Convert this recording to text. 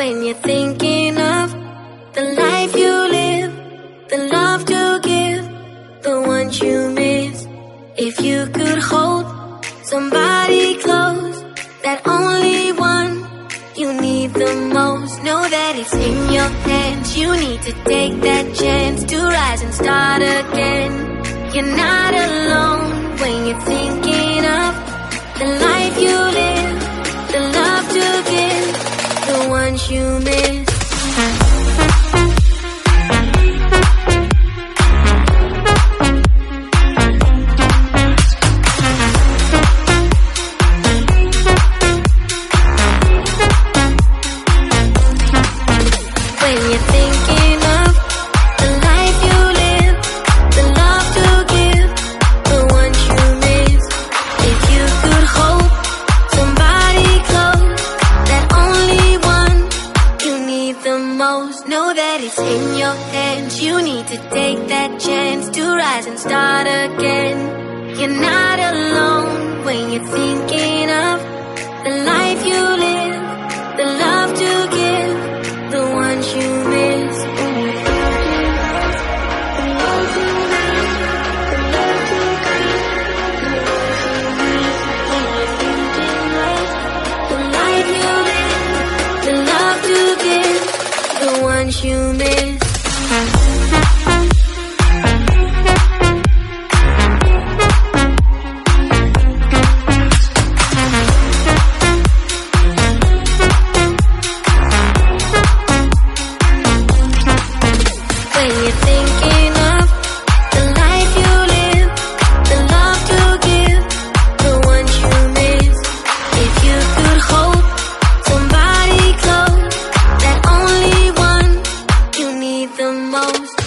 when you're thinking of the life you live, the love to give, the ones you miss. If you could hold somebody close, that only one you need the most, know that it's in your hands. You need to take that chance to rise and start again. You're not alone when you're thinking of the life you live, the love to give, the ones you miss. Know that it's in your hands. You need to take that chance to rise and start again. You're not alone when you're thinking of the life you live, the love to give, the ones you miss. The life you live, the love to give, the ones you miss. When you're thinking of the life you live, the love to give, the ones you miss. If you could hold somebody close, that only one you need the most.